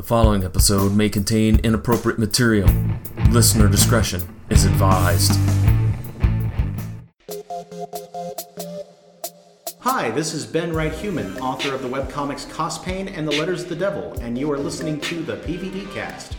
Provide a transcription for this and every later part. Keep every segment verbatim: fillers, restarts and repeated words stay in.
The following episode may contain inappropriate material. Listener discretion is advised. Hi, this is Ben Wright Human, author of the webcomics Cospain and the Letters of the Devil, and you are listening to the P V D Cast.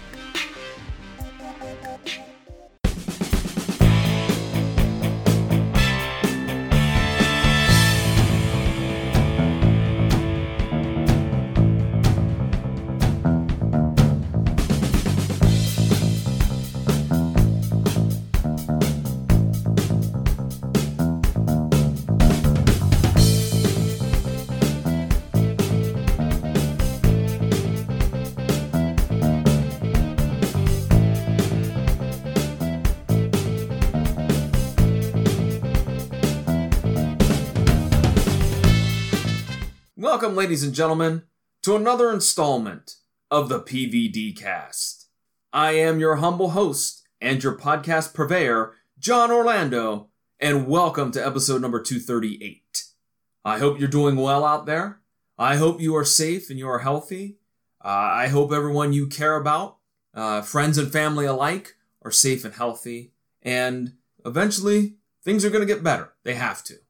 Welcome, ladies and gentlemen, to another installment of the P V D Cast. I am your humble host and your podcast purveyor, John Orlando, and welcome to episode number two thirty-eight. I hope you're doing well out there. I hope you are safe and you are healthy. Uh, I hope everyone you care about, uh, friends and family alike, are safe and healthy. And eventually, things are going to get better. They have to.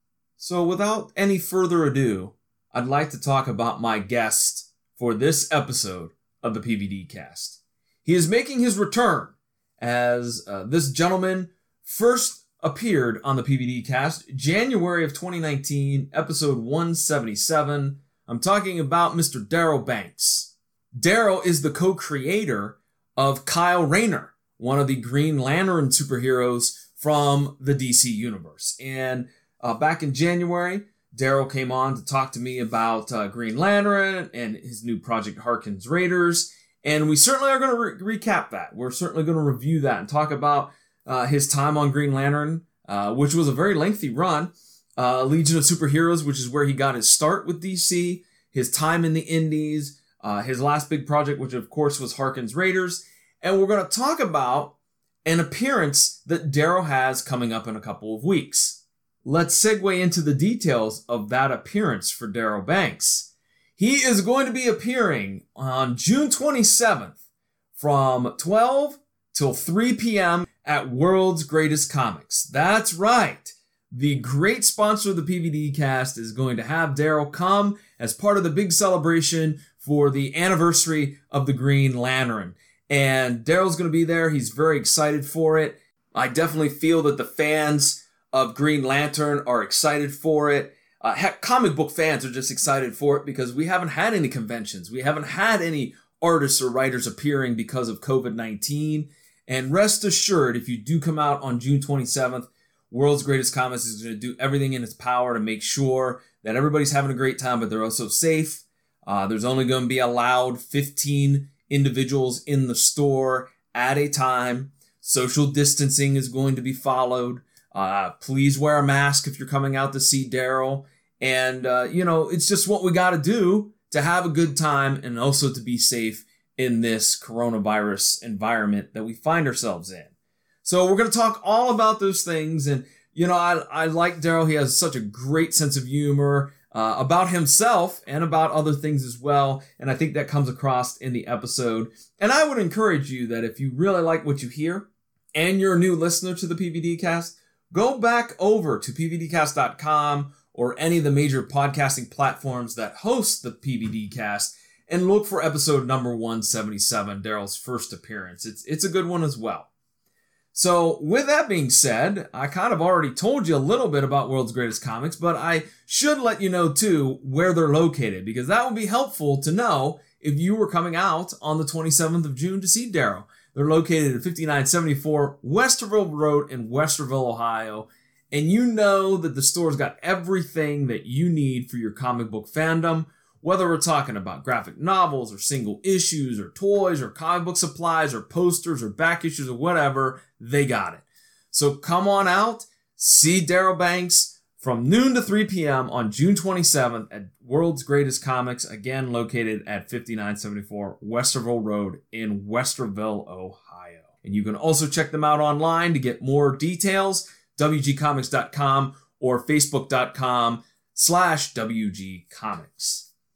So without any further ado, I'd like to talk about my guest for this episode of the P V D Cast. He is making his return as uh, this gentleman first appeared on the P V D Cast January of twenty nineteen, episode one seventy-seven. I'm talking about Mister Darryl Banks. Darryl is the co-creator of Kyle Rayner, one of the Green Lantern superheroes from the D C Universe. And uh, back in January, Darryl came on to talk to me about uh, Green Lantern and his new project, Harkins Raiders. And we certainly are going to re- recap that. We're certainly going to review that and talk about uh, his time on Green Lantern, uh, which was a very lengthy run. Uh, Legion of Superheroes, which is where he got his start with D C. His time in the Indies. Uh, his last big project, which of course was Harkins Raiders. And we're going to talk about an appearance that Darryl has coming up in a couple of weeks. Let's segue into the details of that appearance for Darryl Banks. He is going to be appearing on June twenty-seventh from twelve till three p.m. at World's Greatest Comics. That's right. The great sponsor of the P V D Cast is going to have Darryl come as part of the big celebration for the anniversary of the Green Lantern. And Darryl's going to be there. He's very excited for it. I definitely feel that the fans of Green Lantern are excited for it. Uh, heck, comic book fans are just excited for it because we haven't had any conventions. We haven't had any artists or writers appearing because of covid nineteen. And rest assured, if you do come out on June twenty-seventh, World's Greatest Comics is going to do everything in its power to make sure that everybody's having a great time, but they're also safe. Uh, there's only going to be allowed fifteen individuals in the store at a time. Social distancing is going to be followed. Uh, please wear a mask if you're coming out to see Darryl. And, uh, you know, it's just what we got to do to have a good time and also to be safe in this coronavirus environment that we find ourselves in. So we're going to talk all about those things. And, you know, I, I like Darryl. He has such a great sense of humor uh, about himself and about other things as well. And I think that comes across in the episode. And I would encourage you that if you really like what you hear and you're a new listener to the P V D Cast, go back over to P V D cast dot com or any of the major podcasting platforms that host the P V D Cast and look for episode number one seventy-seven, Darryl's first appearance. It's it's a good one as well. So with that being said, I kind of already told you a little bit about World's Greatest Comics, but I should let you know too where they're located because that would be helpful to know if you were coming out on the twenty-seventh of June to see Darryl. They're located at fifty-nine seventy-four Westerville Road in Westerville, Ohio. And you know that the store's got everything that you need for your comic book fandom. Whether we're talking about graphic novels or single issues or toys or comic book supplies or posters or back issues or whatever, they got it. So come on out, see Darryl Banks from noon to three p.m. on June twenty-seventh at World's Greatest Comics, again located at fifty-nine seventy-four Westerville Road in Westerville, Ohio. And you can also check them out online to get more details, w g comics dot com or facebook dot com slash w g comics.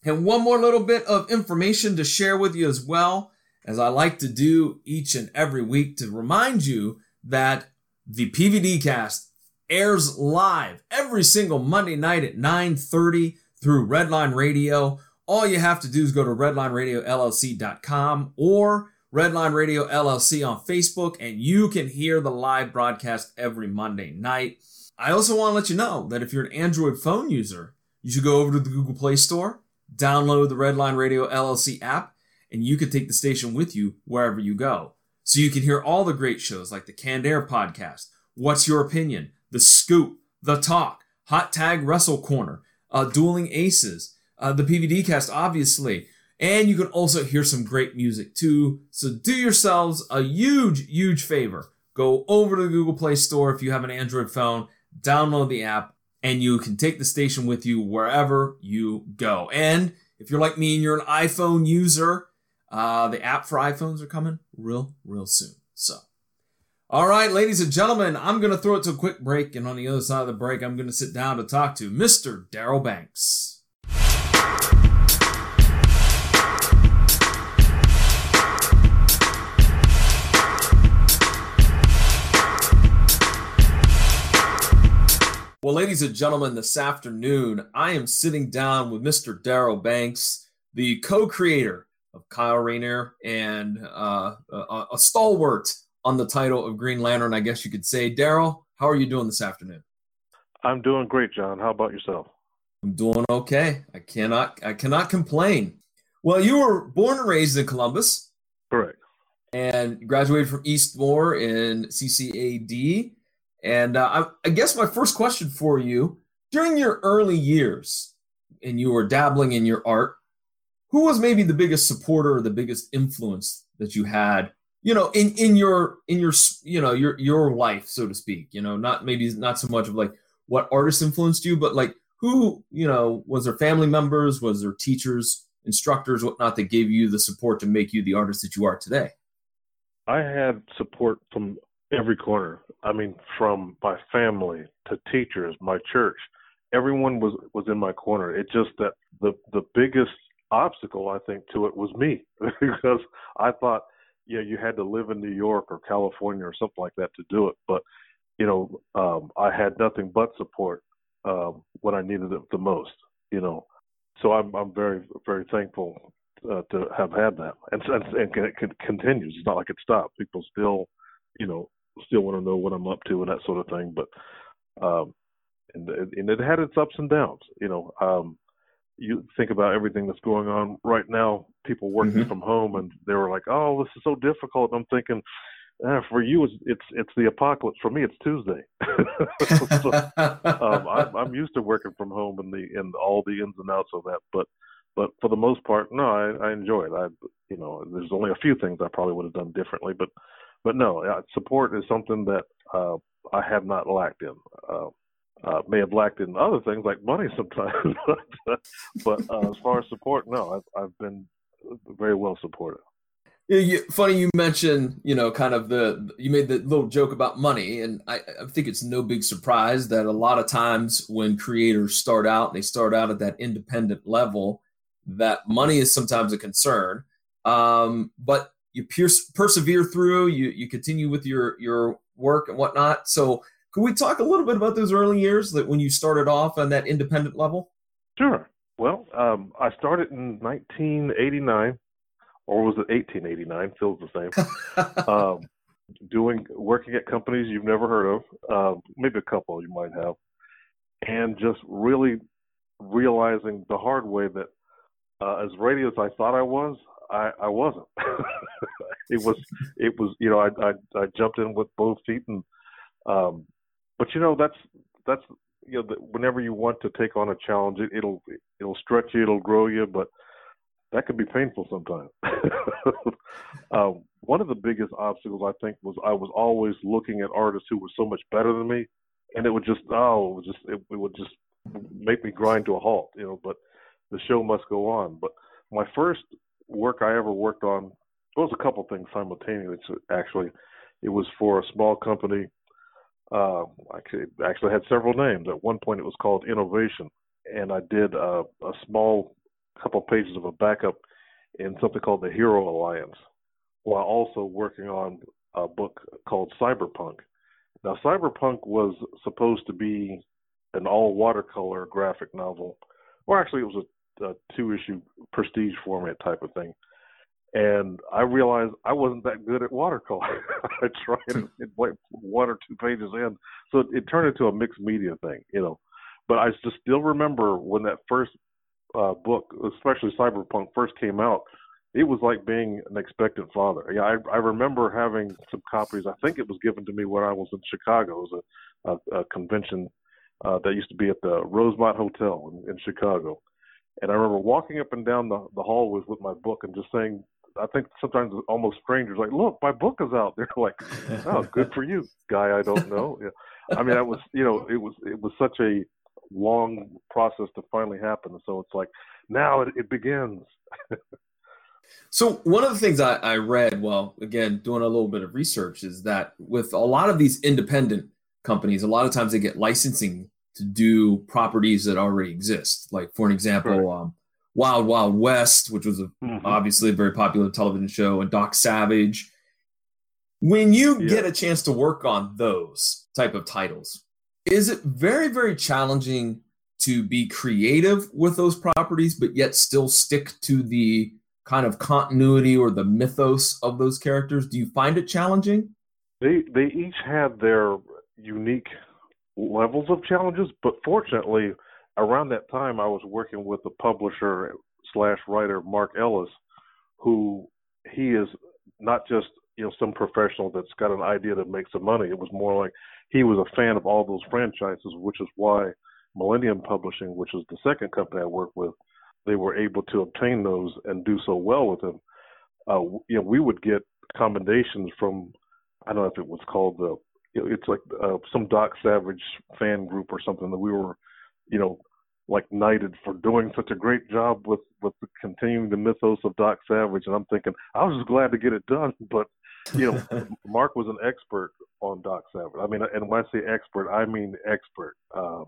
And one more little bit of information to share with you as well, as I like to do each and every week, to remind you that the P V D Cast airs live every single Monday night at nine thirty through Redline Radio. All you have to do is go to redline radio l l c dot com or Redline Radio L L C on Facebook, and you can hear the live broadcast every Monday night. I also want to let you know that if you're an Android phone user, you should go over to the Google Play Store, download the Redline Radio L L C app, and you can take the station with you wherever you go. So you can hear all the great shows like the Canned Air Podcast, What's Your Opinion, The Scoop, The Talk, Hot Tag Wrestle Corner, uh, Dueling Aces, uh, the P V D Cast, obviously. And you can also hear some great music too. So do yourselves a huge, huge favor. Go over to the Google Play Store if you have an Android phone, download the app, and you can take the station with you wherever you go. And if you're like me and you're an iPhone user, uh, the app for iPhones are coming real, real soon. So, all right, ladies and gentlemen, I'm going to throw it to a quick break. And on the other side of the break, I'm going to sit down to talk to Mister Darryl Banks. Well, ladies and gentlemen, this afternoon, I am sitting down with Mister Darryl Banks, the co-creator of Kyle Rayner and uh, a, a stalwart on the title of Green Lantern, I guess you could say. Darryl, how are you doing this afternoon? I'm doing great, John. How about yourself? I'm doing okay. I cannot, I cannot complain. Well, you were born and raised in Columbus. Correct. And graduated from Eastmore in C C A D. And uh, I, I guess my first question for you, during your early years, and you were dabbling in your art, who was maybe the biggest supporter or the biggest influence that you had, you know, in, in your, in your, you know, your, your life, so to speak, you know, not maybe not so much of like what artists influenced you, but like who, you know, was there family members, was there teachers, instructors, whatnot that gave you the support to make you the artist that you are today? I had support from every corner. I mean, from my family to teachers, my church, everyone was, was in my corner. It just that the, the biggest obstacle, I think, to it was me because I thought, yeah, you had to live in New York or California or something like that to do it. But, you know, um, I had nothing but support um, when I needed it the most, you know. So I'm I'm very, very thankful uh, to have had that. And, and, and it continues. It's not like it stopped. People still, you know, still want to know what I'm up to and that sort of thing. But um, and, and it had its ups and downs. You know, um, you think about everything that's going on right now, people working mm-hmm. from home, and they were like, oh, this is so difficult. And I'm thinking, eh, for you, it's, it's it's the apocalypse. For me, it's Tuesday. so, um, I'm, I'm used to working from home and the and all the ins and outs of that. But but for the most part, no, I, I enjoy it. I you know, there's only a few things I probably would have done differently, but but no, support is something that uh, I have not lacked in. Uh, uh, may have lacked in other things like money sometimes, but, but uh, as far as support, no, I've I've been very well supported. Yeah, you, funny you mentioned, you know, kind of the, you made the little joke about money, and I, I think it's no big surprise that a lot of times when creators start out, they start out at that independent level, that money is sometimes a concern, um, but you pierce, persevere through, you you continue with your, your work and whatnot. So could we talk a little bit about those early years, that when you started off on that independent level? Sure. Well, um, I started in nineteen eighty-nine. Or was it eighteen eighty-nine? Feels the same. um, doing working at companies you've never heard of, uh, maybe a couple you might have, and just really realizing the hard way that uh, as ready as I thought I was, I, I wasn't. it was, it was, you know, I, I I jumped in with both feet, and um, but you know that's that's you know the, whenever you want to take on a challenge, it, it'll it'll stretch you, it'll grow you, but that could be painful sometimes. um, one of the biggest obstacles, I think, was I was always looking at artists who were so much better than me, and it would just, oh, it would just, it, it would just make me grind to a halt, you know. But the show must go on. But my first work I ever worked on, there was a couple things simultaneously. Actually, it was for a small company. Uh, actually, actually had several names. At one point, it was called Innovation, and I did a, a small a couple of pages of a backup in something called the Hero Alliance, while also working on a book called Cyberpunk. Now, Cyberpunk was supposed to be an all watercolor graphic novel, or actually it was a, a two-issue prestige format type of thing. And I realized I wasn't that good at watercolor. I tried it, it like one or two pages in, so it, it turned into a mixed media thing, you know. But I just still remember when that first uh, book, especially Cyberpunk, first came out. It was like being an expectant father. Yeah, I, I remember having some copies. I think it was given to me when I was in Chicago. It was a, a, a convention uh, that used to be at the Rosemont Hotel in, in Chicago. And I remember walking up and down the, the hallways with my book and just saying, I think sometimes almost strangers like, look, my book is out. They're like, oh, good for you, guy I don't know. Yeah. I mean, I was, you know, it was it was such a long process to finally happen. So it's like, now it, it begins. So one of the things I, I read, well, again, doing a little bit of research, is that with a lot of these independent companies, a lot of times they get licensing to do properties that already exist. Like, for an example, Right. um, Wild Wild West, which was a, Mhm. obviously a very popular television show, and Doc Savage. When you Yeah. get a chance to work on those type of titles, is it very, very challenging to be creative with those properties, but yet still stick to the kind of continuity or the mythos of those characters? Do you find it challenging? They they each had their unique levels of challenges, but fortunately, around that time, I was working with the publisher slash writer Mark Ellis, who he is not just you know some professional that's got an idea to make some money. It was more like he was a fan of all those franchises, which is why Millennium Publishing, which is the second company I work with, they were able to obtain those and do so well with them. Uh, you know, we would get commendations from, I don't know if it was called the, you know, it's like uh, some Doc Savage fan group or something, that we were, you know, like knighted for doing such a great job with, with the, continuing the mythos of Doc Savage. And I'm thinking, I was just glad to get it done. But, you know, Mark was an expert on Doc Savage. I mean, and when I say expert, I mean expert. Uh,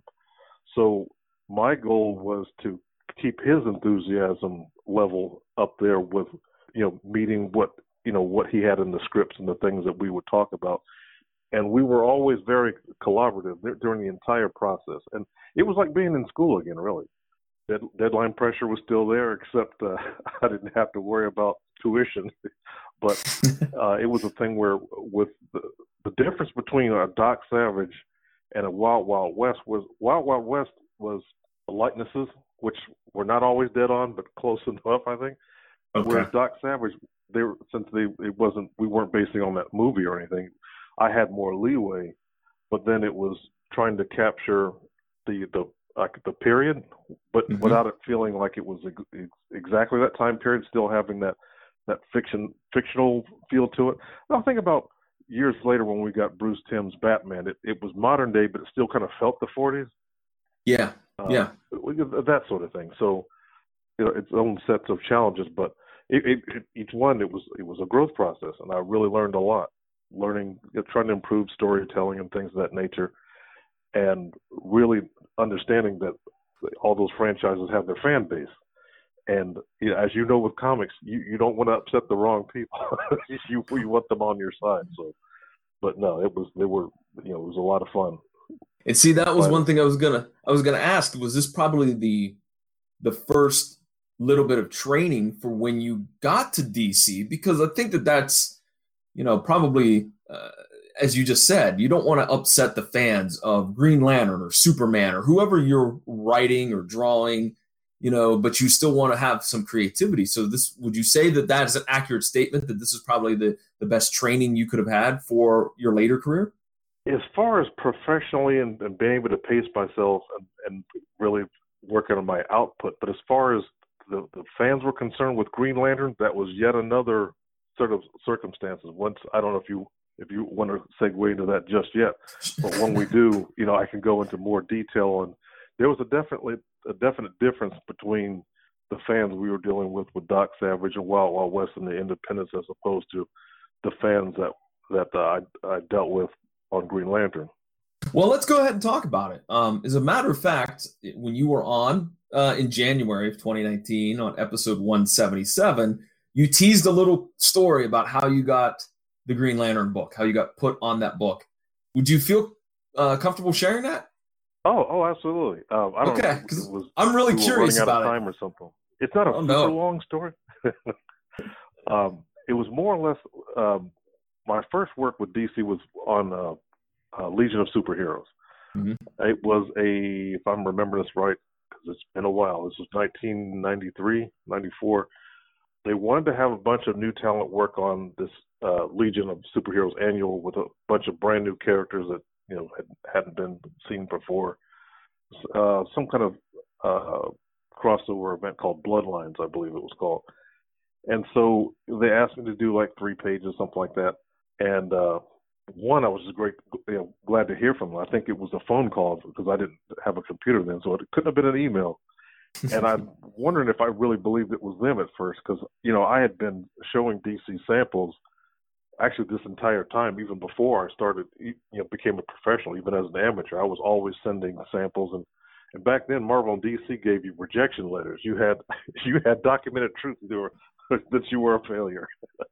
so my goal was to keep his enthusiasm level up there with, you know, meeting what, you know, what he had in the scripts and the things that we would talk about. And we were always very collaborative during the entire process. And it was like being in school again, really. Dead, deadline pressure was still there, except uh, I didn't have to worry about tuition. But uh, it was a thing where with the, the difference between a Doc Savage and a Wild Wild West was Wild Wild West was likenesses, which were not always dead on, but close enough, I think. Okay. Whereas Doc Savage, they were, since they it wasn't we weren't basing on that movie or anything, I had more leeway. But then it was trying to capture the the like the period, but Mhm. without it feeling like it was ex- exactly that time period, still having that that fiction fictional feel to it. Now think about years later when we got Bruce Timm's Batman. It it was modern day, but it still kind of felt the forties. Yeah. Uh, Yeah. that sort of thing. So, you know, its own sets of challenges, but it, it, it, each one it was it was a growth process, and I really learned a lot. Learning, you know, trying to improve storytelling and things of that nature, and really understanding that all those franchises have their fan base. And you know, as you know, with comics, you, you don't want to upset the wrong people. you you want them on your side. So, but no, it was they were you know it was a lot of fun. And see, that was But- one thing I was gonna I was gonna ask. Was this probably the the first little bit of training for when you got to D C? Because I think that that's, you know, probably uh, as you just said, you don't want to upset the fans of Green Lantern or Superman or whoever you're writing or drawing, you know, but you still want to have some creativity. So this, would you say that that is an accurate statement, that this is probably the, the best training you could have had for your later career? As far as professionally and, and being able to pace myself and, and really working on my output, but as far as the, the fans were concerned with Green Lantern, that was yet another sort of circumstances. Once, I don't know if you if you want to segue into that just yet, but when we do, you know, I can go into more detail on. There was a definitely a definite difference between the fans we were dealing with with Doc Savage and Wild Wild West and the Independents, as opposed to the fans that that uh, I, I dealt with on Green Lantern. Well, let's go ahead and talk about it. Um, as a matter of fact, when you were on uh, in January of twenty nineteen on episode one seventy-seven, you teased a little story about how you got the Green Lantern book, how you got put on that book. Would you feel uh, comfortable sharing that? Oh, oh, absolutely. Um, I don't okay, know. because Was, I'm really we were curious running out about of time it. or something. It's not a oh, super no. long story. um, it was more or less um, my first work with D C was on uh, uh, Legion of Superheroes. Mm-hmm. It was a, if I'm remembering this right, because it's been a while. This was nineteen ninety-three, ninety-four. They wanted to have a bunch of new talent work on this uh, Legion of Superheroes annual with a bunch of brand new characters that you know had, hadn't been seen before. Uh, some kind of uh, crossover event called Bloodlines, I believe it was called. And so they asked me to do like three pages, something like that. And uh, one, I was just great, you know, glad to hear from them. I think it was a phone call because I didn't have a computer then, so it couldn't have been an email. And I'm wondering if I really believed it was them at first because, you know, I had been showing D C samples actually this entire time, even before I started, you know, became a professional, even as an amateur. I was always sending samples. And, and back then, Marvel and D C gave you rejection letters. You had you had documented truth that you were, that you were a failure.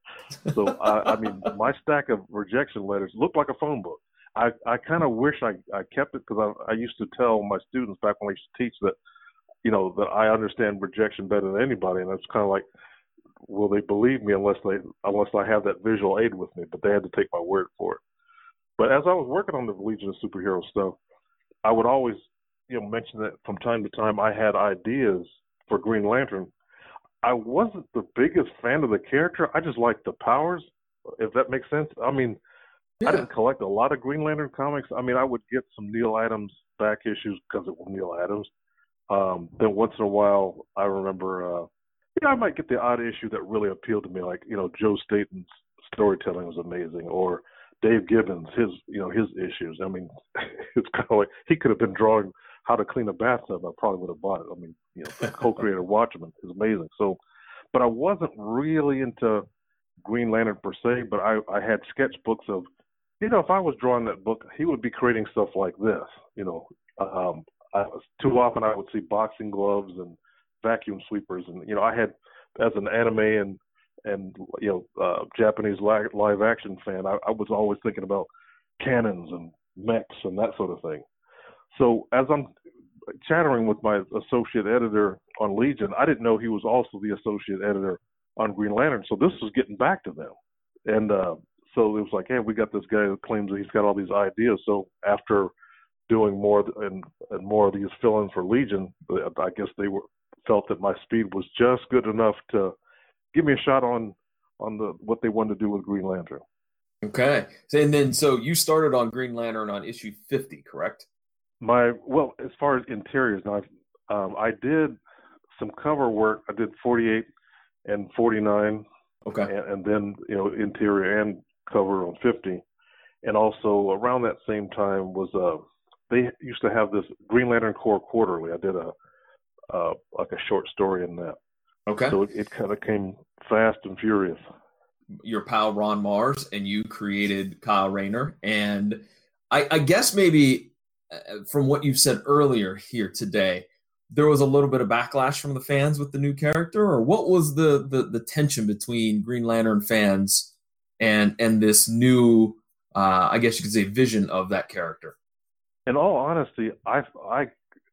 So, I, I mean, my stack of rejection letters looked like a phone book. I, I kind of wish I, I kept it because I, I used to tell my students back when I used to teach that, you know, that I understand rejection better than anybody. And it's kind of like, will they believe me unless they unless I have that visual aid with me? But they had to take my word for it. But as I was working on the Legion of Superheroes stuff, I would always, you know, mention that from time to time I had ideas for Green Lantern. I wasn't the biggest fan of the character. I just liked the powers, if that makes sense. I mean, yeah. I didn't collect a lot of Green Lantern comics. I mean, I would get some Neil Adams back issues because it was Neil Adams. Um, then once in a while, I remember, uh, you know, I might get the odd issue that really appealed to me, like, you know, Joe Staton's storytelling was amazing, or Dave Gibbons, his, you know, his issues. I mean, it's kind of like he could have been drawing how to clean a bathtub. I probably would have bought it. I mean, you know, the co-creator Watchmen is amazing. So, but I wasn't really into Green Lantern per se, but I, I had sketchbooks of, you know, if I was drawing that book, he would be creating stuff like this, you know. Um, I, too often I would see boxing gloves and vacuum sweepers, and you know, I had, as an anime and and you know uh, Japanese live, live action fan, I, I was always thinking about cannons and mechs and that sort of thing. So as I'm chattering with my associate editor on Legion, I didn't know he was also the associate editor on Green Lantern. So this was getting back to them, and uh, so it was like, hey, we got this guy who claims that he's got all these ideas. So after doing more and, and more of these fill-ins for Legion, I guess they were felt that my speed was just good enough to give me a shot on on the what they wanted to do with Green Lantern. Okay, and then so you started on Green Lantern on issue fifty, correct? My well, as far as interiors, now um, I did some cover work. I did forty-eight and forty-nine. Okay, and, and then you know interior and cover on fifty, and also around that same time was uh they used to have this Green Lantern Corps Quarterly. I did a uh, like a short story in that. Okay. So it, it kind of came fast and furious. Your pal Ron Mars and you created Kyle Rayner, and I, I guess maybe from what you've said earlier here today, there was a little bit of backlash from the fans with the new character, or what was the the, the tension between Green Lantern fans and and this new, uh, I guess you could say, vision of that character? In all honesty, I I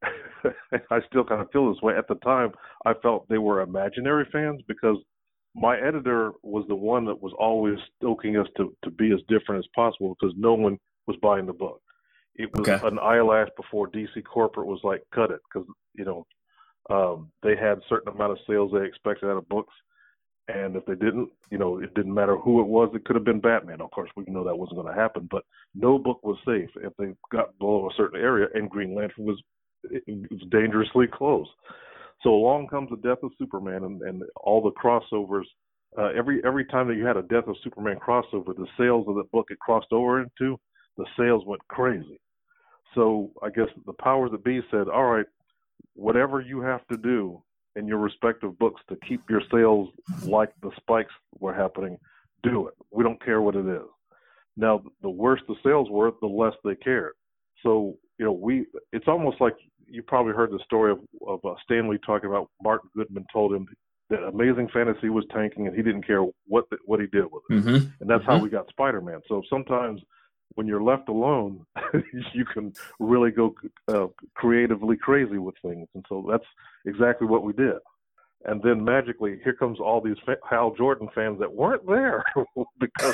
I still kind of feel this way. At the time, I felt they were imaginary fans because my editor was the one that was always stoking us to, to be as different as possible because no one was buying the book. It was okay. An eyelash before D C Corporate was like, cut it, because, you know, um, they had a certain amount of sales they expected out of books. And if they didn't, you know, it didn't matter who it was. It could have been Batman. Of course, we know that wasn't going to happen. But no book was safe if they got below a certain area, and Green Lantern was, it was dangerously close. So along comes the Death of Superman and, and all the crossovers. Uh, every every time that you had a Death of Superman crossover, the sales of the book it crossed over into, the sales went crazy. So I guess the powers that be said, all right, whatever you have to do in your respective books to keep your sales like the spikes were happening, do it. We don't care what it is. Now, the worse the sales were, the less they cared. So, you know, we, it's almost like you probably heard the story of, of uh, Stan Lee talking about Martin Goodman told him that Amazing Fantasy was tanking and he didn't care what the, what he did with it. Mm-hmm. And that's mm-hmm. how we got Spider-Man. So sometimes when you're left alone, you can really go uh, creatively crazy with things. And so that's exactly what we did. And then magically, here comes all these fa- Hal Jordan fans that weren't there because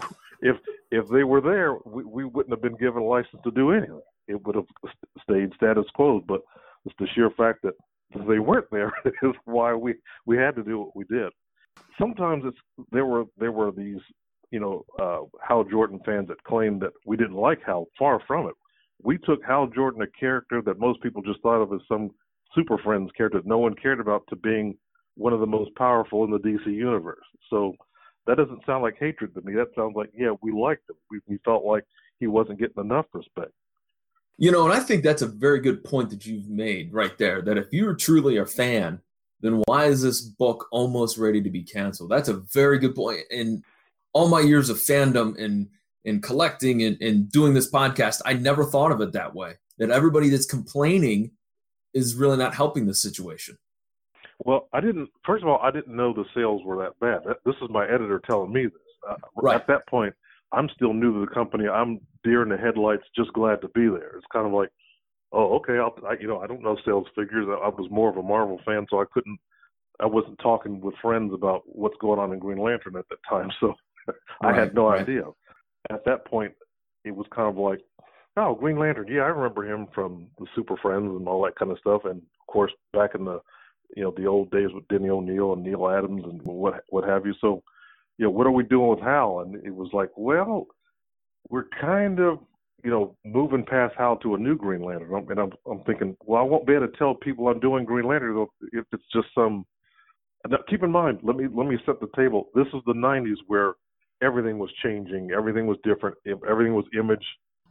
if if they were there, we, we wouldn't have been given a license to do anything. It would have stayed status quo. But it's the sheer fact that they weren't there is why we, we had to do what we did. Sometimes it's there were there were these you know uh, Hal Jordan fans that claimed that we didn't like Hal. Far from it. We took Hal Jordan, a character that most people just thought of as some Super Friends character that no one cared about, to being one of the most powerful in the D C universe. So that doesn't sound like hatred to me. That sounds like, yeah, we liked him. We, we felt like he wasn't getting enough respect. You know, and I think that's a very good point that you've made right there, that if you're truly a fan, then why is this book almost ready to be canceled? That's a very good point. In all my years of fandom and, and collecting and, and doing this podcast, I never thought of it that way, that everybody that's complaining is really not helping the situation. Well, I didn't, first of all, I didn't know the sales were that bad. This is my editor telling me this. Uh, right. At that point, I'm still new to the company. I'm deer in the headlights, just glad to be there. It's kind of like, oh, okay, I'll, I, you know, I don't know sales figures. I, I was more of a Marvel fan, so I couldn't, I wasn't talking with friends about what's going on in Green Lantern at that time, so I right, had no right. idea. At that point, it was kind of like, oh, Green Lantern, yeah, I remember him from the Super Friends and all that kind of stuff. And of course, back in the, you know, the old days with Denny O'Neil and Neil Adams and what what have you. So, you know, what are we doing with Hal? And it was like, well, we're kind of, you know, moving past Hal to a new Green Lantern. And I'm I'm thinking, well, I won't be able to tell people I'm doing Green Lantern if it's just some. Now, keep in mind, let me let me set the table. This is the nineties where everything was changing, everything was different, everything was image.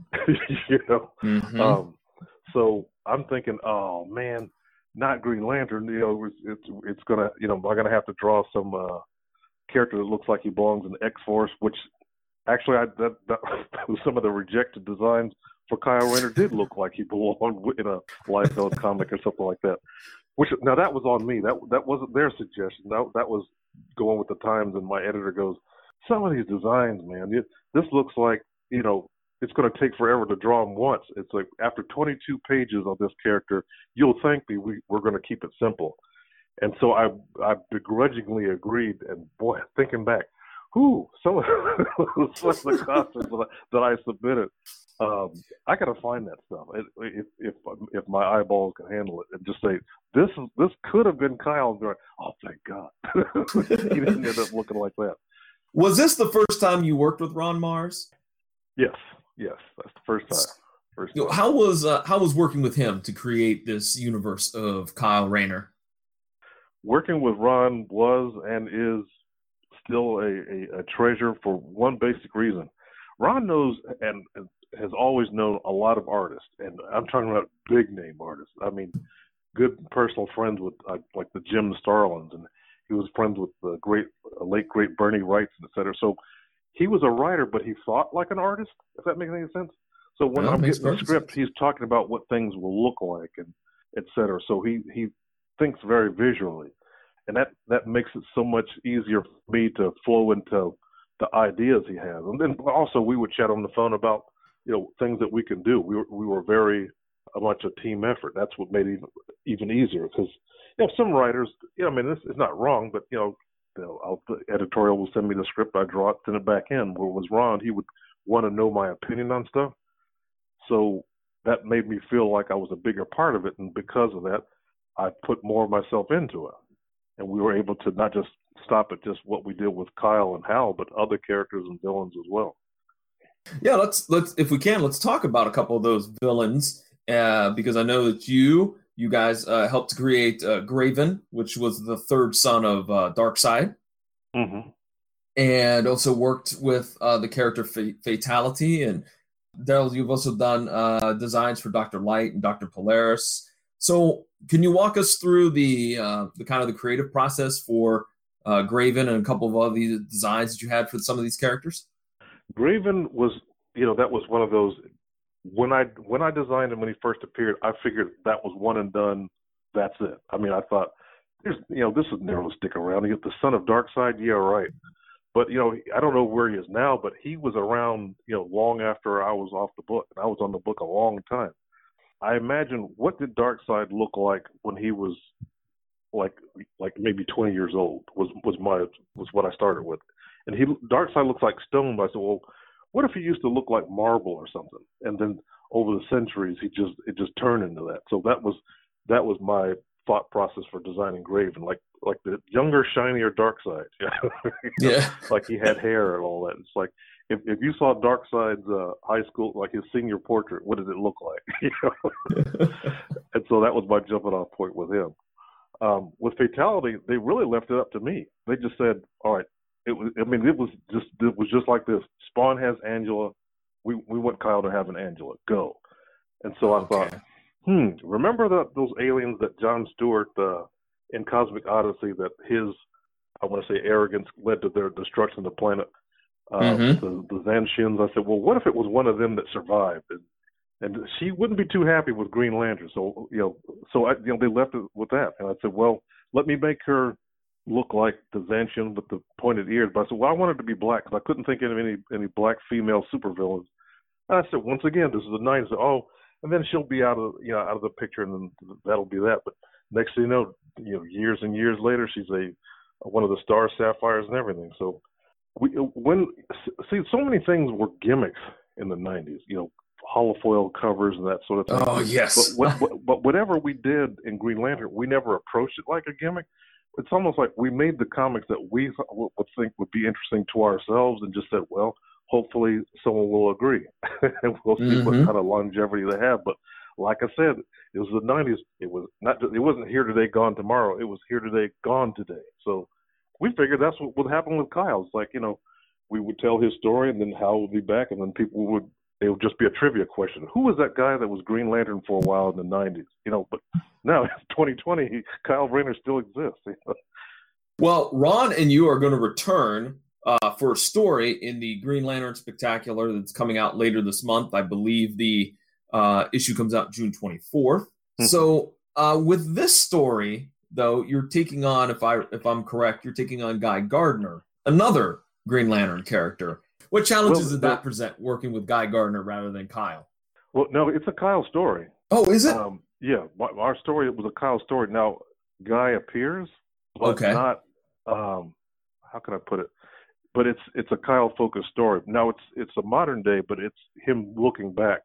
you know, mm-hmm. um, so I'm thinking, oh man, not Green Lantern. You know, it's it's, it's gonna, you know, I'm gonna have to draw some uh, character that looks like he belongs in X Force, which actually I, that, that some of the rejected designs for Kyle Rayner did look like he belonged in a Liefeld comic or something like that. Which now that was on me. That that wasn't their suggestion. That that was going with the times. And my editor goes, some of these designs, man, it, this looks like, you know, it's going to take forever to draw them once. It's like after twenty-two pages of this character, you'll thank me. We, we're going to keep it simple. And so I I begrudgingly agreed. And boy, thinking back, whoo, some of, some of the costumes that I, that I submitted, um, I got to find that stuff. If, if if my eyeballs can handle it, and just say this is this could have been Kyle. And they're like, oh, thank God, he didn't end up looking like that. Was this the first time you worked with Ron Marz? Yes. Yes, that's the first time. First time. How was uh, how was working with him to create this universe of Kyle Rayner? Working with Ron was and is still a, a, a treasure for one basic reason. Ron knows and, and has always known a lot of artists, and I'm talking about big name artists. I mean, good personal friends with uh, like the Jim Starlins, and he was friends with the great uh, late great Bernie Wrights, et cetera. So he was a writer, but he thought like an artist, if that makes any sense. So when well, I'm getting the script, sense. he's talking about what things will look like and et cetera. So he, he thinks very visually. And that, that makes it so much easier for me to flow into the ideas he has. And then also we would chat on the phone about, you know, things that we can do. We were, we were very uh, much a team effort. That's what made it even, even easier because, you know, some writers, you know, I mean, this is not wrong, but, you know, You know, I'll, the editorial will send me the script, I draw it, send it back in. Where was Ron, he would want to know my opinion on stuff. So that made me feel like I was a bigger part of it, and because of that, I put more of myself into it. And we were able to not just stop at just what we did with Kyle and Hal, but other characters and villains as well. Yeah, let's let's if we can, let's talk about a couple of those villains, uh, because I know that you. You guys uh, helped to create uh, Graven, which was the third son of uh, Darkseid, mm-hmm. and also worked with uh, the character F- Fatality. And Daryl, you've also done uh, designs for Doctor Light and Doctor Polaris. So, can you walk us through the uh, the kind of the creative process for uh, Graven and a couple of other designs that you had for some of these characters? Graven was, you know, that was one of those. when I when I designed him when he first appeared, I figured that was one and done. That's it. I mean, I thought, There's, you know, this is never going to stick around. You get the son of Darkseid, yeah, right. But, you know, I don't know where he is now, but he was around, you know, long after I was off the book. And I was on the book a long time. I imagine, what did Darkseid look like when he was like like maybe twenty years old was, was my was what I started with. And he Darkseid looks like stone. But I said, well, what if he used to look like marble or something? And then over the centuries, he just it just turned into that. So that was that was my thought process for designing Graven, like like the younger, shinier Darkseid. Yeah, like he had hair and all that. It's like if if you saw Darkseid's uh, high school, like his senior portrait, what did it look like? You know? And so that was my jumping off point with him. Um, with Fatality, they really left it up to me. They just said, "All right." It was. I mean, it was just it was just like this. Spawn has Angela. We we want Kyle to have an Angela. Go. And so I Okay. thought, hmm, remember the, those aliens that John Stewart uh, in Cosmic Odyssey, that his, I want to say, arrogance led to their destruction of the planet, uh, Mhm. the, the Zanshins. I said, well, what if it was one of them that survived? And, and she wouldn't be too happy with Green Lantern. So, you know, so I, you know, they left it with that. And I said, well, let me make her look like the Zanshin with the pointed ears. But I said, well, I wanted to be black because I couldn't think of any any black female supervillains. And I said, once again, this is the nineties. Oh, and then she'll be out of you know out of the picture, and then that'll be that. But next thing you know, you know, years and years later, she's a one of the Star Sapphires and everything. So we when see so many things were gimmicks in the nineties. You know, holofoil covers and that sort of thing. Oh yes. But, what, but whatever we did in Green Lantern, we never approached it like a gimmick. It's almost like we made the comics that we would think would be interesting to ourselves, and just said, well, hopefully someone will agree, and we'll see Mhm. what kind of longevity they have. But like I said, it was the nineties. It was not. It wasn't here today, gone tomorrow. It was here today, gone today. So we figured that's what would happen with Kyle. It's like, you know, we would tell his story, and then Hal would be back, and then people would. It would just be a trivia question. Who was that guy that was Green Lantern for a while in the nineties? You know, but now it's twenty twenty. He, Kyle Rayner still exists. You know? Well, Ron and you are going to return uh, for a story in the Green Lantern Spectacular that's coming out later this month. I believe the uh, issue comes out June twenty-fourth. Mm-hmm. So uh, with this story, though, you're taking on, if I if I'm correct, you're taking on Guy Gardner, another Green Lantern character. What challenges Well, did that present working with Guy Gardner rather than Kyle? Well, no, it's a Kyle story. Oh, is it? Um, yeah, my- our story was a Kyle story. Now, Guy appears, but Okay. not. Um, how can I put it? But it's it's a Kyle focused story. Now it's it's a modern day, but it's him looking back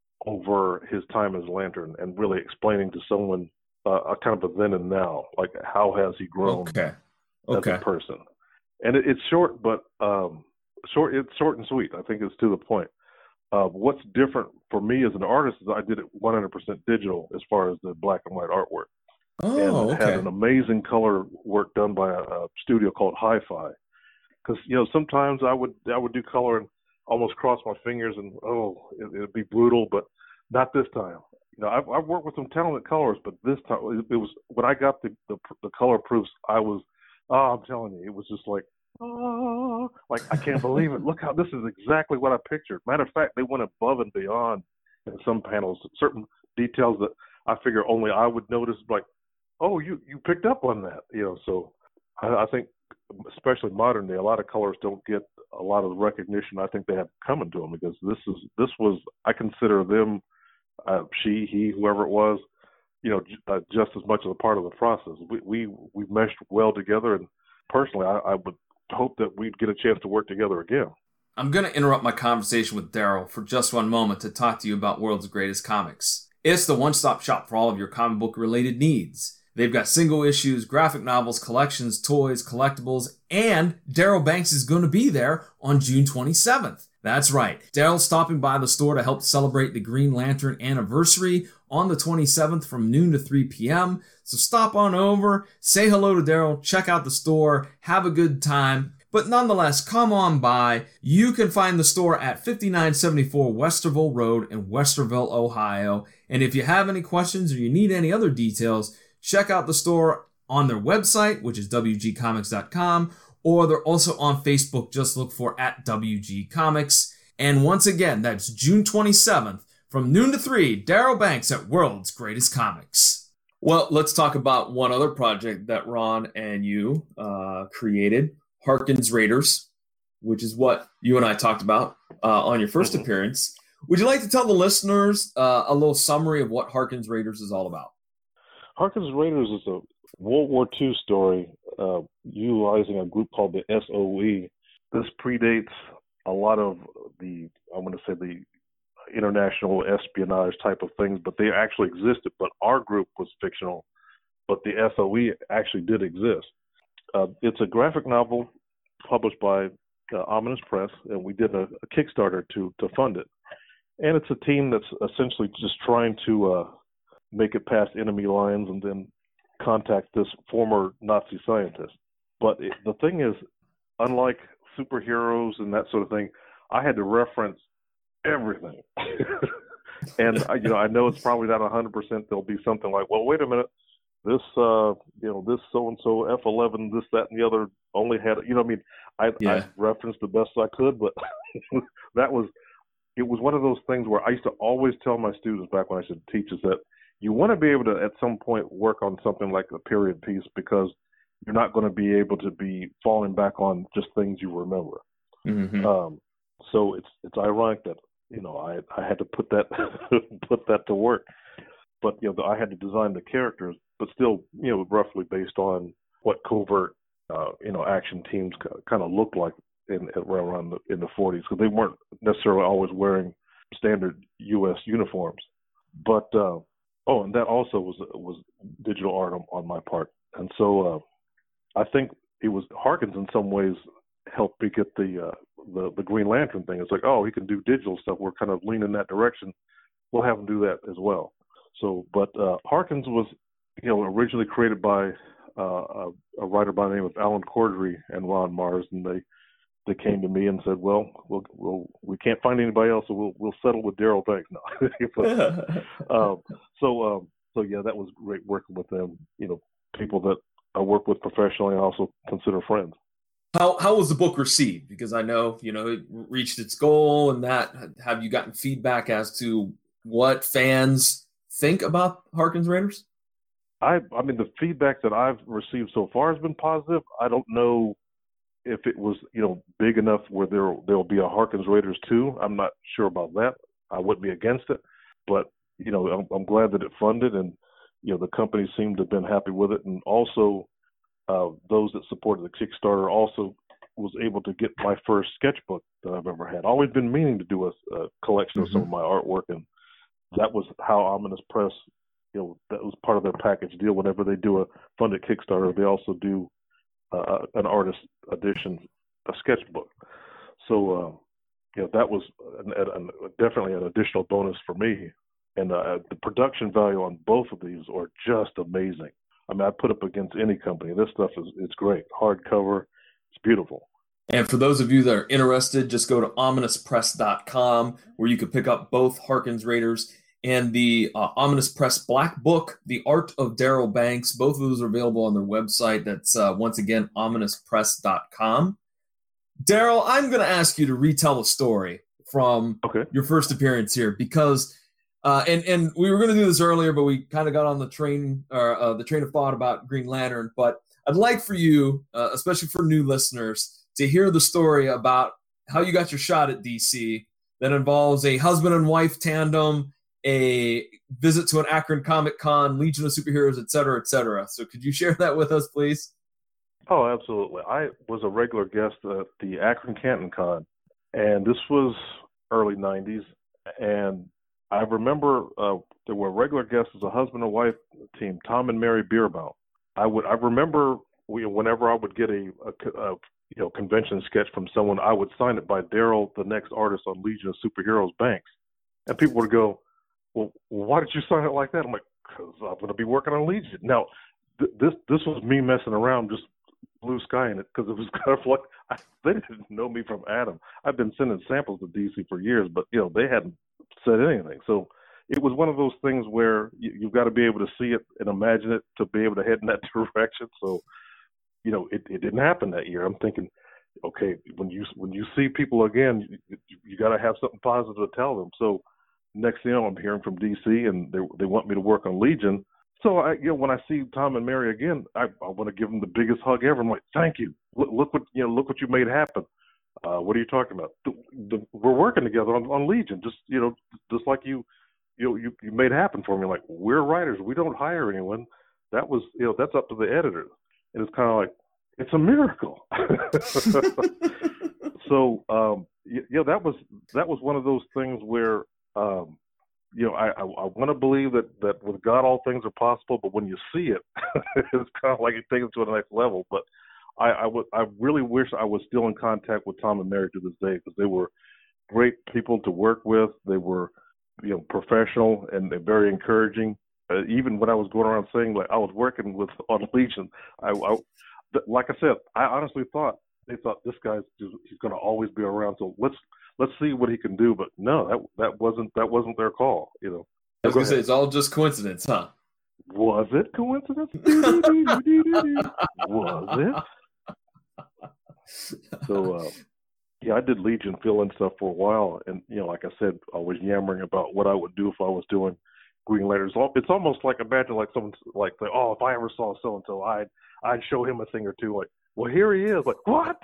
over his time as Lantern and really explaining to someone uh, a kind of a then and now, like how has he grown Okay. as Okay. a person. And it, it's short, but um, short. It's short and sweet. I think it's to the point. Uh, what's different for me as an artist is I did it one hundred percent digital as far as the black and white artwork, Oh, and had okay. an amazing color work done by a, a studio called Hi-Fi. Because you know sometimes I would I would do color and almost cross my fingers and oh it, it'd be brutal, but not this time. You know I've, I've worked with some talented colors, but this time it, it was when I got the, the the color proofs. I was oh I'm telling you, it was just like. Oh, like I can't believe it! Look how this is exactly what I pictured. Matter of fact, they went above and beyond in some panels, certain details that I figure only I would notice. Like, oh, you you picked up on that, you know. So I, I think, especially modern day, a lot of colors don't get a lot of the recognition I think they have coming to them because this is this was I consider them, uh, she, he, whoever it was, you know, j- uh, just as much of a part of the process. We we we meshed well together, and personally, I, I would. hope that we'd get a chance to work together again. I'm going to interrupt my conversation with Daryl for just one moment to talk to you about World's Greatest Comics. It's the one-stop shop for all of your comic book-related needs. They've got single issues, graphic novels, collections, toys, collectibles, and Daryl Banks is going to be there on June twenty-seventh. That's right. Daryl's stopping by the store to help celebrate the Green Lantern anniversary on the twenty-seventh from noon to three p.m. So stop on over, say hello to Daryl, check out the store, have a good time. But nonetheless, come on by. You can find the store at fifty-nine seventy-four Westerville Road in Westerville, Ohio. And if you have any questions or you need any other details, check out the store on their website, which is w g comics dot com, or they're also on Facebook. Just look for at W G Comics. And once again, that's June twenty-seventh From noon to three, Darryl Banks at World's Greatest Comics. Well, let's talk about one other project that Ron and you uh, created, Harkins Raiders, which is what you and I talked about uh, on your first mm-hmm. appearance. Would you like to tell the listeners uh, a little summary of what Harkins Raiders is all about? Harkins Raiders is a World War Two story uh, utilizing a group called the S O E. This predates a lot of the, I'm going to say the international espionage type of things, but they actually existed. But our group was fictional, but the S O E actually did exist. Uh, it's a graphic novel published by uh, Ominous Press, and we did a, a Kickstarter to to fund it. And it's a team that's essentially just trying to uh, make it past enemy lines and then contact this former Nazi scientist. But it, the thing is, unlike superheroes and that sort of thing, I had to reference everything. And I, you know, I know it's probably not one hundred percent. There'll be something like, well, wait a minute, this, uh, you know, this so-and-so F eleven, this, that, and the other only had, you know what I mean? I, yeah. I referenced the best I could, but that was, it was one of those things where I used to always tell my students back when I used to teach is that you want to be able to, at some point, work on something like a period piece because you're not going to be able to be falling back on just things you remember. Mm-hmm. Um, so it's it's ironic that, you know, I I had to put that put that to work. But, you know, I had to design the characters, but still, you know, roughly based on what covert, uh, you know, action teams kind of looked like in around the, in the forties, because they weren't necessarily always wearing standard U S uniforms. But uh, oh, and that also was was digital art on, on my part, and so uh, I think it was Harkins in some ways helped me get the, uh, the the Green Lantern thing. It's like, oh, he can do digital stuff. We're kind of leaning in that direction. We'll have him do that as well. So, but uh, Harkins was, you know, originally created by uh, a, a writer by the name of Alan Corddry and Ron Mars, and they they came to me and said, well, we'll, we'll we can't find anybody else, so we'll we'll settle with Darryl Banks now. but, um, so um, so yeah, that was great working with them. You know, people that I work with professionally and also consider friends. How how was the book received? Because I know, you know, it reached its goal, and that have you gotten feedback as to what fans think about Harkins Raiders? I I mean, the feedback that I've received so far has been positive. I don't know if it was, you know, big enough where there there'll be a Harkins Raiders two. I'm not sure about that. I wouldn't be against it, but you know, I'm, I'm glad that it funded, and you know, the company seemed to have been happy with it, and also uh, those that supported the Kickstarter also was able to get my first sketchbook that I've ever had. Always been meaning to do a, a collection mm-hmm. of some of my artwork, and that was how Ominous Press, you know, that was part of their package deal. Whenever they do a funded Kickstarter, they also do uh, an artist edition, a sketchbook. So, uh, you know, that was an, an, definitely an additional bonus for me. And uh, the production value on both of these are just amazing. I mean, I put up against any company. This stuff is it's great. Hardcover, it's beautiful. And for those of you that are interested, just go to ominous press dot com where you can pick up both Harkins Raiders and the uh, Ominous Press Black Book, The Art of Darryl Banks. Both of those are available on their website. That's, uh, once again, ominous press dot com. Darryl, I'm going to ask you to retell a story from okay. your first appearance here because, uh, and, and we were going to do this earlier, but we kind of got on the train, or uh, the train of thought about Green Lantern. But I'd like for you, uh, especially for new listeners, to hear the story about how you got your shot at D C that involves a husband and wife tandem, a visit to an Akron Comic Con, Legion of Superheroes, et cetera, et cetera. So could you share that with us, please? Oh, absolutely. I was a regular guest at the Akron Canton Con, and this was early nineties. And I remember uh, there were regular guests as a husband and wife team, Tom and Mary Bierbaum. I would I remember we, whenever I would get a, a, a you know convention sketch from someone, I would sign it by Darryl, the next artist on Legion of Superheroes Banks, and people would go, well, why did you sign it like that? I'm like, because I'm going to be working on Legion. Now, th- this this was me messing around, just blue sky in it, because it was kind of like, I, they didn't know me from Adam. I've been sending samples to D C for years, but, you know, they hadn't said anything. So it was one of those things where you, you've got to be able to see it and imagine it to be able to head in that direction. So, you know, it, it didn't happen that year. I'm thinking, okay, when you when you see people again, you, you got to have something positive to tell them. So next thing you know, I'm hearing from D C, and they they want me to work on Legion. So I, you know, when I see Tom and Mary again, I, I want to give them the biggest hug ever. I'm like, thank you. Look, look what you know. Look what you made happen. Uh, what are you talking about? The, the, we're working together on, on Legion, just you know, just like you, you, you, you made happen for me. Like, we're writers. We don't hire anyone. That was, you know, that's up to the editor. And it's kind of like, it's a miracle. So, um, you, you know, that was that was one of those things where, um, you know, I, I, I want to believe that, that with God all things are possible, but when you see it, it's kind of like it takes it to the next level. But I, I, would, I really wish I was still in contact with Tom and Mary to this day, because they were great people to work with. They were, you know, professional and very encouraging. Uh, even when I was going around saying, like, I was working with on Legion, I, I like I said, I honestly thought they thought this guy's just, he's going to always be around. So let's let's see what he can do. But no, that that wasn't that wasn't their call. You know, I was going to say, it's all just coincidence, huh? Was it coincidence? Was it? So, uh, yeah, I did Legion fill-in stuff for a while, and you know, like I said, I was yammering about what I would do if I was doing Green Lantern. It's almost like, imagine like someone like, oh, if I ever saw so and so, I'd I'd show him a thing or two. Like, well, here he is. Like, what?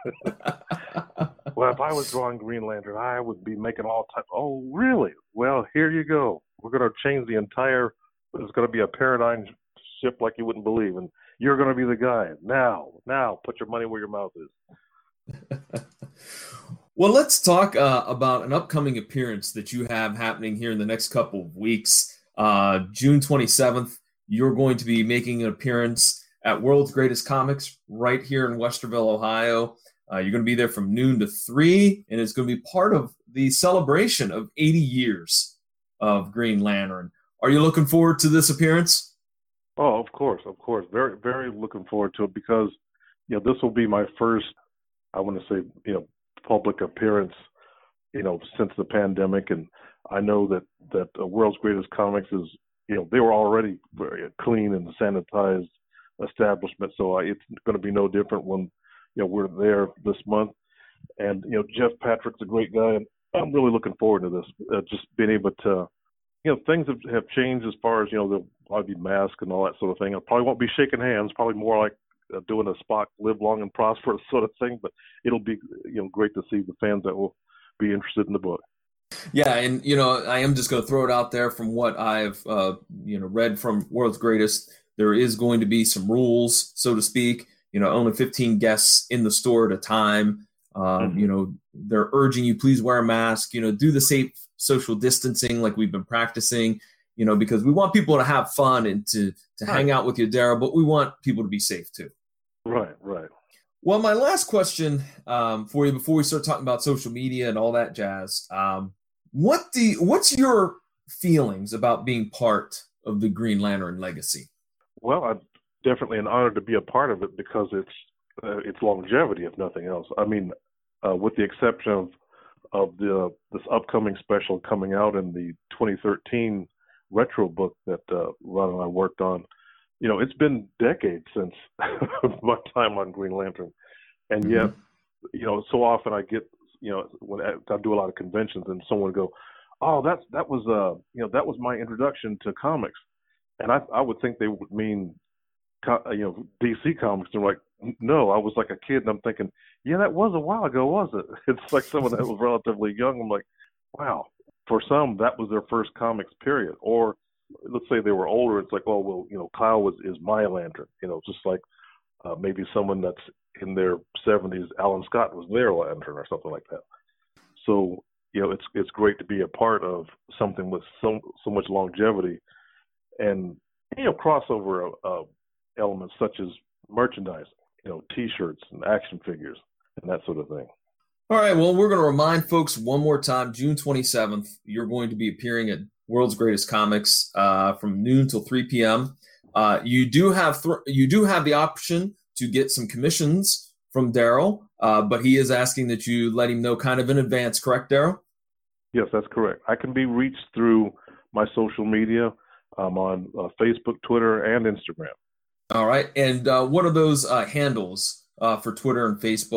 Well, if I was drawing Green Lantern, I would be making all type. Oh, really? Well, here you go. We're going to change the entire. It's going to be a paradigm shift like you wouldn't believe, and you're going to be the guy. Now, now, put your money where your mouth is. Well, let's talk uh, about an upcoming appearance that you have happening here in the next couple of weeks. Uh, June twenty-seventh, you're going to be making an appearance at World's Greatest Comics right here in Westerville, Ohio. Uh, you're going to be there from noon to three, and it's going to be part of the celebration of eighty years of Green Lantern. Are you looking forward to this appearance? Oh, of course, of course. Very, very looking forward to it, because, you know, this will be my first, I want to say, you know, public appearance, you know, since the pandemic. And I know that, that uh, World's Greatest Comics is, you know, they were already very clean and sanitized establishment. So I, it's going to be no different when, you know, we're there this month. And, you know, Jeff Patrick's a great guy, and I'm really looking forward to this, uh, just being able to, you know, things have, have changed as far as, you know, there'll probably be masks and all that sort of thing. I probably won't be shaking hands, probably more like uh, doing a Spock live long and prosper sort of thing, but it'll be, you know, great to see the fans that will be interested in the book. Yeah, and, you know, I am just going to throw it out there from what I've, uh, you know, read from World's Greatest. There is going to be some rules, so to speak, you know, only fifteen guests in the store at a time. Um, mm-hmm. You know, they're urging you, please wear a mask, you know, do the safe social distancing like we've been practicing, you know, because we want people to have fun and to, to right. hang out with you, Daryl, but we want people to be safe too. Right, right. Well, my last question um, for you before we start talking about social media and all that jazz, um, what do you, what's your feelings about being part of the Green Lantern legacy? Well, I'm definitely an honor to be a part of it, because it's uh, it's longevity, if nothing else. I mean, uh, with the exception of of the this upcoming special coming out in the twenty thirteen retro book that uh, Ron and I worked on, you know, it's been decades since my time on Green Lantern, and yet, mm-hmm. you know, so often I get, you know, when I, I do a lot of conventions, and someone would go, "Oh, that's that was uh, you know, that was my introduction to comics," and I I would think they would mean, you know, D C Comics. They're like, no, I was like a kid, and I'm thinking, yeah, that was a while ago, was it? It's like someone that was relatively young. I'm like, wow. For some, that was their first comics period. Or let's say they were older. It's like, oh, well, you know, Kyle was is my Lantern. You know, just like uh, maybe someone that's in their seventies, Alan Scott was their Lantern or something like that. So, you know, it's it's great to be a part of something with so so much longevity, and, you know, crossover uh, elements such as merchandise, you know, T-shirts and action figures and that sort of thing. All right, well, we're going to remind folks one more time, June twenty-seventh, you're going to be appearing at World's Greatest Comics uh, from noon till three p.m. Uh, you do have th- you do have the option to get some commissions from Daryl, uh, but he is asking that you let him know kind of in advance, correct, Daryl? Yes, that's correct. I can be reached through my social media. I'm on uh, Facebook, Twitter, and Instagram. All right, and uh, what are those uh, handles uh, for Twitter and Facebook?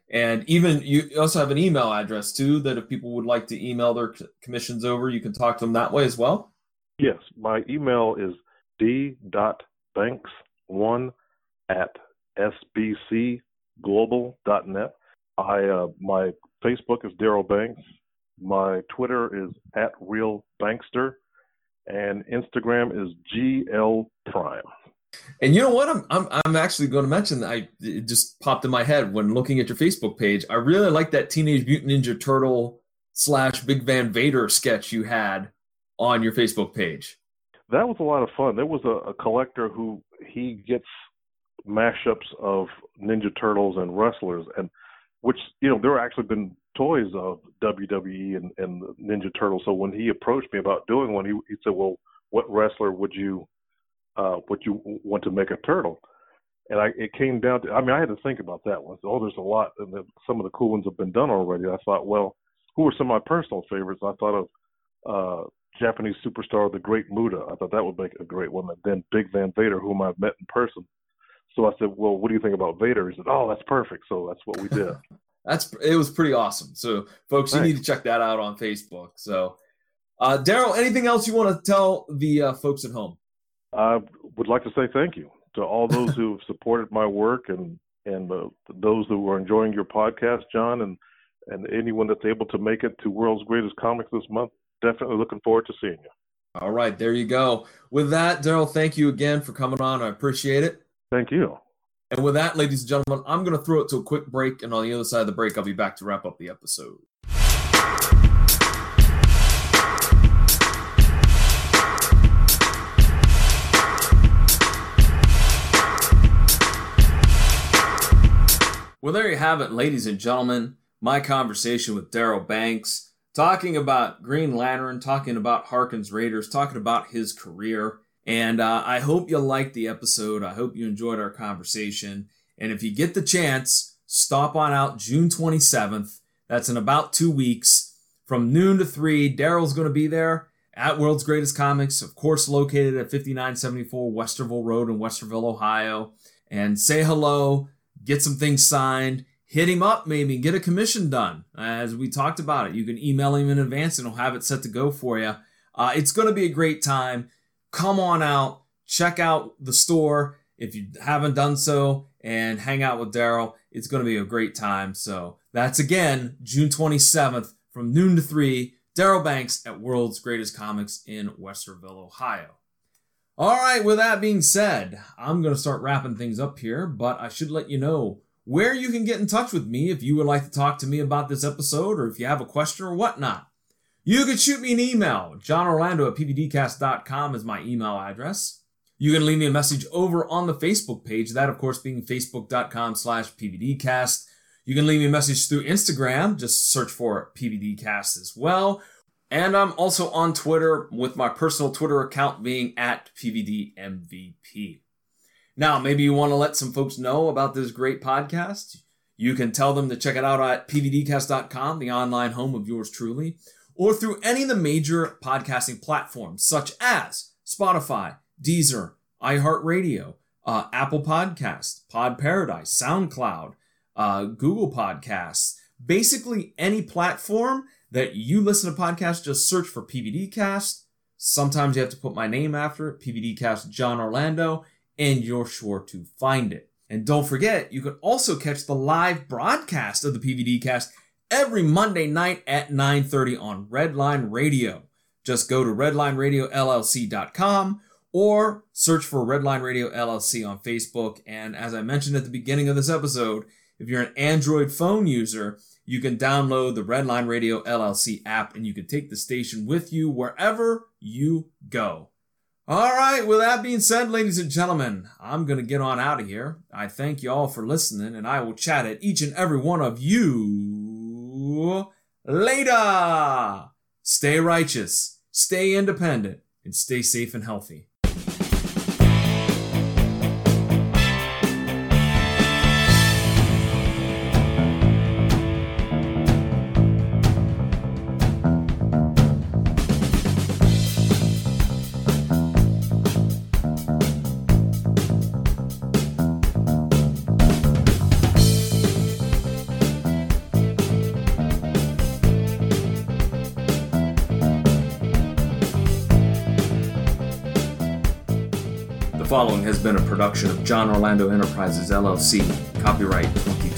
And even you also have an email address too, that if people would like to email their commissions over, you can talk to them that way as well. Yes, my email is d dot banks one at s b c global dot net. I uh, my Facebook is Daryl Banks. My Twitter is at Real Bankster, and Instagram is G L Prime. And you know what? I'm I'm I'm actually going to mention that I it just popped in my head when looking at your Facebook page. I really like that Teenage Mutant Ninja Turtle slash Big Van Vader sketch you had on your Facebook page. That was a lot of fun. There was a, a collector who he gets mashups of Ninja Turtles and wrestlers, and which, you know, there have actually been toys of W W E and, and Ninja Turtles. So when he approached me about doing one, he, he said, well, what wrestler would you uh, would you want to make a turtle? And I, it came down to, I mean, I had to think about that one. So, oh, there's a lot, and then some of the cool ones have been done already. I thought, well, who were some of my personal favorites? I thought of uh, Japanese superstar, the Great Muta. I thought that would make a great one. And then Big Van Vader, whom I've met in person. So I said, well, what do you think about Vader? He said, oh, that's perfect. So that's what we did. That's it was pretty awesome. So, folks, you Thanks. need to check that out on Facebook. So, uh, Daryl, anything else you want to tell the uh, folks at home? I would like to say thank you to all those who have supported my work and and uh, those who are enjoying your podcast, John, and, and anyone that's able to make it to World's Greatest Comics this month. Definitely looking forward to seeing you. All right, there you go. With that, Daryl, thank you again for coming on. I appreciate it. Thank you. And with that, ladies and gentlemen, I'm going to throw it to a quick break, and on the other side of the break, I'll be back to wrap up the episode. Well, there you have it, ladies and gentlemen. My conversation with Daryl Banks, talking about Green Lantern, talking about Harkins Raiders, talking about his career. And uh, I hope you liked the episode. I hope you enjoyed our conversation. And if you get the chance, stop on out June twenty-seventh. That's in about two weeks. From noon to three, Daryl's going to be there at World's Greatest Comics, of course, located at fifty-nine seventy-four Westerville Road in Westerville, Ohio. And say hello, get some things signed, hit him up maybe, get a commission done. As we talked about it, you can email him in advance and he'll have it set to go for you. Uh, it's going to be a great time. Come on out, check out the store if you haven't done so, and hang out with Daryl. It's going to be a great time. So that's, again, June twenty-seventh from noon to three, Daryl Banks at World's Greatest Comics in Westerville, Ohio. All right, with that being said, I'm going to start wrapping things up here, but I should let you know where you can get in touch with me if you would like to talk to me about this episode or if you have a question or whatnot. You can shoot me an email. John Orlando at p v d cast dot com is my email address. You can leave me a message over on the Facebook page, that of course being facebook.com slash pvdcast. You can leave me a message through Instagram, just search for pvdcast as well. And I'm also on Twitter with my personal Twitter account being at pvdmvp. Now, maybe you want to let some folks know about this great podcast. You can tell them to check it out at p v d cast dot com, the online home of yours truly, or through any of the major podcasting platforms such as Spotify, Deezer, iHeartRadio, uh, Apple Podcasts, Pod Paradise, SoundCloud, uh, Google Podcasts. Basically, any platform that you listen to podcasts, just search for PVDcast. Sometimes you have to put my name after it, PVDcast John Orlando, and you're sure to find it. And don't forget, you can also catch the live broadcast of the PVDcast every Monday night at nine thirty on Redline Radio. Just go to redline radio l l c dot com or search for Redline Radio L L C on Facebook. And as I mentioned at the beginning of this episode, if you're an Android phone user, you can download the Redline Radio L L C app and you can take the station with you wherever you go. All right, with that being said, ladies and gentlemen, I'm going to get on out of here. I thank you all for listening, and I will chat at each and every one of you later. Stay righteous, stay independent, and stay safe and healthy. following has been a production of John Orlando Enterprises, L L C, copyright twenty